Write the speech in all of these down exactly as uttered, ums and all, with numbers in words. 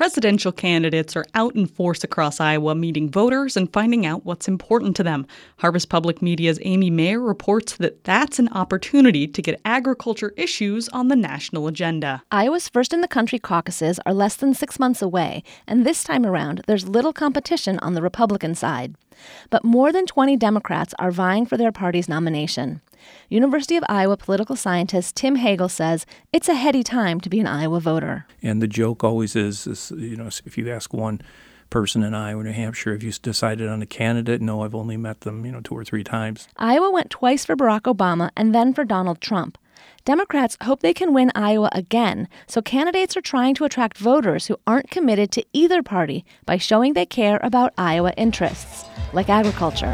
Presidential candidates are out in force across Iowa meeting voters and finding out what's important to them. Harvest Public Media's Amy Mayer reports that that's an opportunity to get agriculture issues on the national agenda. Iowa's first-in-the-country caucuses are less than six months away, and this time around there's little competition on the Republican side. But more than twenty Democrats are vying for their party's nomination. University of Iowa political scientist Tim Hagel says it's a heady time to be an Iowa voter. And the joke always is, is, you know, if you ask one person in Iowa, New Hampshire, have you decided on a candidate? No, I've only met them, you know, two or three times. Iowa went twice for Barack Obama and then for Donald Trump. Democrats hope they can win Iowa again, so candidates are trying to attract voters who aren't committed to either party by showing they care about Iowa interests, like agriculture.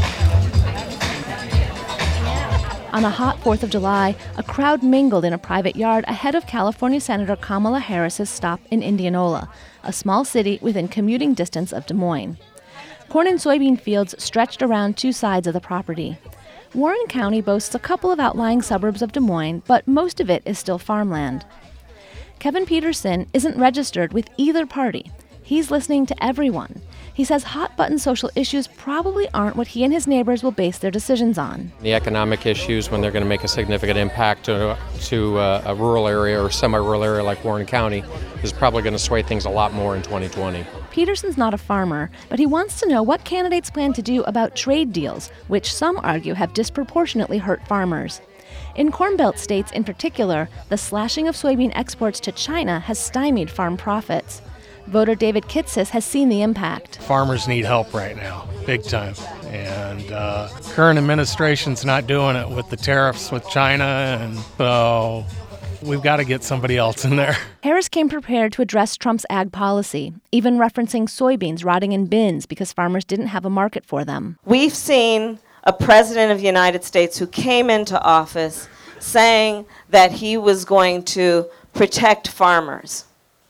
On a hot fourth of July, a crowd mingled in a private yard ahead of California Senator Kamala Harris's stop in Indianola, a small city within commuting distance of Des Moines. Corn and soybean fields stretched around two sides of the property. Warren County boasts a couple of outlying suburbs of Des Moines, but most of it is still farmland. Kevin Peterson isn't registered with either party. He's listening to everyone. He says hot-button social issues probably aren't what he and his neighbors will base their decisions on. The economic issues, when they're going to make a significant impact to, to uh, a rural area or semi-rural area like Warren County, is probably going to sway things a lot more in twenty twenty. Peterson's not a farmer, but he wants to know what candidates plan to do about trade deals, which some argue have disproportionately hurt farmers. In Corn Belt states in particular, the slashing of soybean exports to China has stymied farm profits. Voter David Kitsis has seen the impact. Farmers need help right now, big time. And uh, current administration's not doing it with the tariffs with China, and so we've got to get somebody else in there. Harris came prepared to address Trump's ag policy, even referencing soybeans rotting in bins because farmers didn't have a market for them. We've seen a president of the United States who came into office saying that he was going to protect farmers.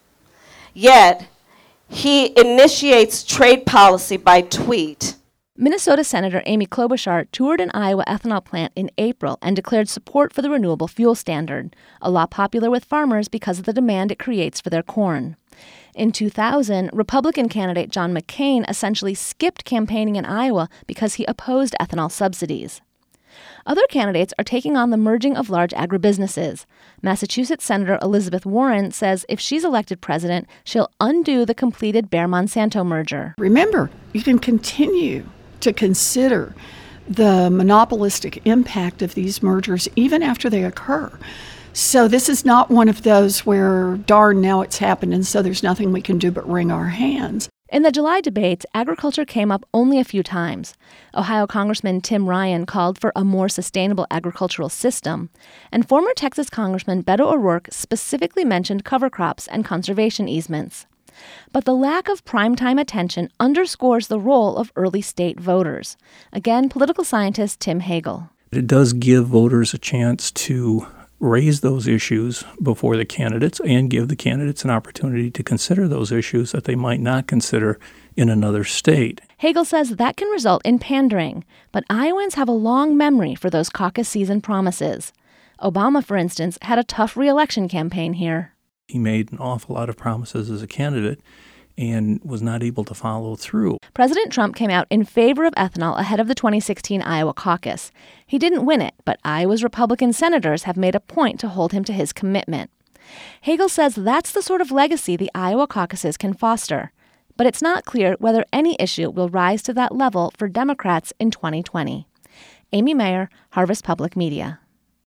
Yet, he initiates trade policy by tweet. Minnesota Senator Amy Klobuchar toured an Iowa ethanol plant in April and declared support for the renewable fuel standard, a law popular with farmers because of the demand it creates for their corn. In two thousand, Republican candidate John McCain essentially skipped campaigning in Iowa because he opposed ethanol subsidies. Other candidates are taking on the merging of large agribusinesses. Massachusetts Senator Elizabeth Warren says if she's elected president, she'll undo the completed Bayer-Monsanto merger. Remember, you can continue to consider the monopolistic impact of these mergers even after they occur. So this is not one of those where, darn, now it's happened and so there's nothing we can do but wring our hands. In the July debates, agriculture came up only a few times. Ohio Congressman Tim Ryan called for a more sustainable agricultural system, and former Texas Congressman Beto O'Rourke specifically mentioned cover crops and conservation easements. But the lack of primetime attention underscores the role of early state voters. Again, political scientist Tim Hagel. It does give voters a chance to raise those issues before the candidates and give the candidates an opportunity to consider those issues that they might not consider in another state. Hagel says that can result in pandering, but Iowans have a long memory for those caucus season promises. Obama, for instance, had a tough re-election campaign here. He made an awful lot of promises as a candidate and was not able to follow through. President Trump came out in favor of ethanol ahead of the twenty sixteen Iowa caucus. He didn't win it, but Iowa's Republican senators have made a point to hold him to his commitment. Hagel says that's the sort of legacy the Iowa caucuses can foster. But it's not clear whether any issue will rise to that level for Democrats in twenty twenty. Amy Mayer, Harvest Public Media.